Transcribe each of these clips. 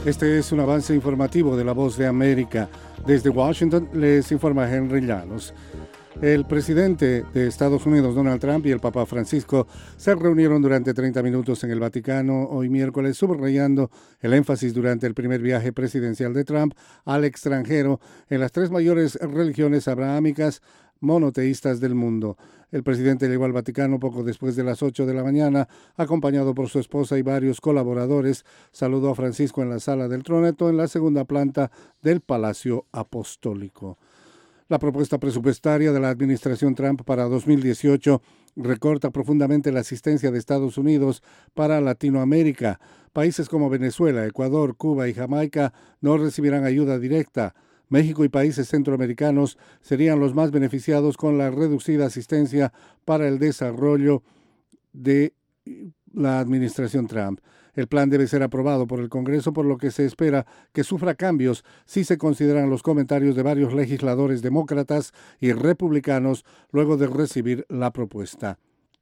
Este es un avance informativo de La Voz de América. Desde Washington les informa Henry Llanos. El presidente de Estados Unidos, Donald Trump, y el Papa Francisco se reunieron durante 30 minutos en el Vaticano hoy miércoles, subrayando el énfasis durante el primer viaje presidencial de Trump al extranjero en las tres mayores religiones abrahámicas monoteístas del mundo. El presidente llegó al Vaticano poco después de las 8 de la mañana, acompañado por su esposa y varios colaboradores. Saludó a Francisco en la sala del Troneto, en la segunda planta del Palacio Apostólico. La propuesta presupuestaria de la administración Trump para 2018 recorta profundamente la asistencia de Estados Unidos para Latinoamérica. Países como Venezuela, Ecuador, Cuba y Jamaica no recibirán ayuda directa. México y países centroamericanos serían los más beneficiados con la reducida asistencia para el desarrollo de la administración Trump. El plan debe ser aprobado por el Congreso, por lo que se espera que sufra cambios si se consideran los comentarios de varios legisladores demócratas y republicanos luego de recibir la propuesta.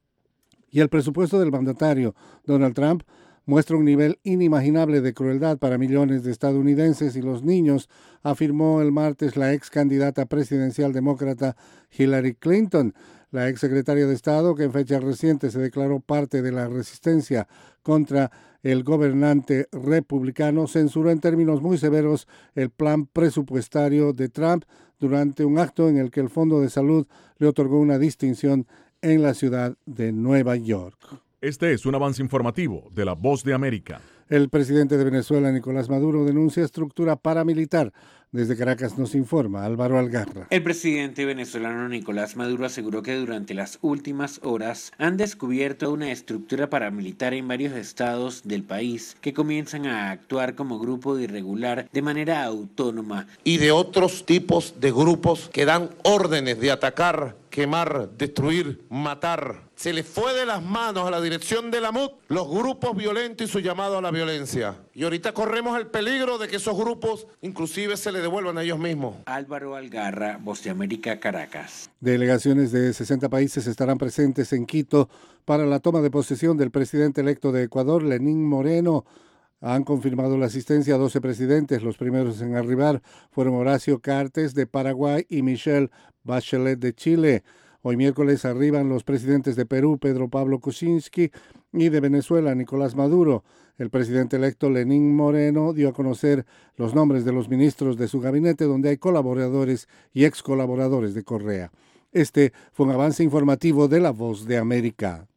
Y el presupuesto del mandatario Donald Trump muestra un nivel inimaginable de crueldad para millones de estadounidenses y los niños, afirmó el martes la ex candidata presidencial demócrata Hillary Clinton. La ex secretaria de Estado, que en fecha reciente se declaró parte de la resistencia contra el gobernante republicano, censuró en términos muy severos el plan presupuestario de Trump durante un acto en el que el Fondo de Salud le otorgó una distinción en la ciudad de Nueva York. Este es un avance informativo de La Voz de América. El presidente de Venezuela, Nicolás Maduro, denuncia estructura paramilitar. Desde Caracas nos informa Álvaro Algarra. El presidente venezolano Nicolás Maduro aseguró que durante las últimas horas han descubierto una estructura paramilitar en varios estados del país que comienzan a actuar como grupo irregular de manera autónoma. Y de otros tipos de grupos que dan órdenes de atacar, quemar, destruir, matar. Se les fue de las manos a la dirección de la MUD los grupos violentos y su llamado a la violencia. Y ahorita corremos el peligro de que esos grupos inclusive se les devuelvan a ellos mismos. Álvaro Algarra, Voz de América, Caracas. Delegaciones de 60 países estarán presentes en Quito para la toma de posesión del presidente electo de Ecuador, Lenín Moreno. Han confirmado la asistencia a 12 presidentes. Los primeros en arribar fueron Horacio Cartes de Paraguay y Michelle Bachelet de Chile. Hoy miércoles arriban los presidentes de Perú, Pedro Pablo Kuczynski, y de Venezuela, Nicolás Maduro. El presidente electo Lenín Moreno dio a conocer los nombres de los ministros de su gabinete, donde hay colaboradores y ex colaboradores de Correa. Este fue un avance informativo de La Voz de América.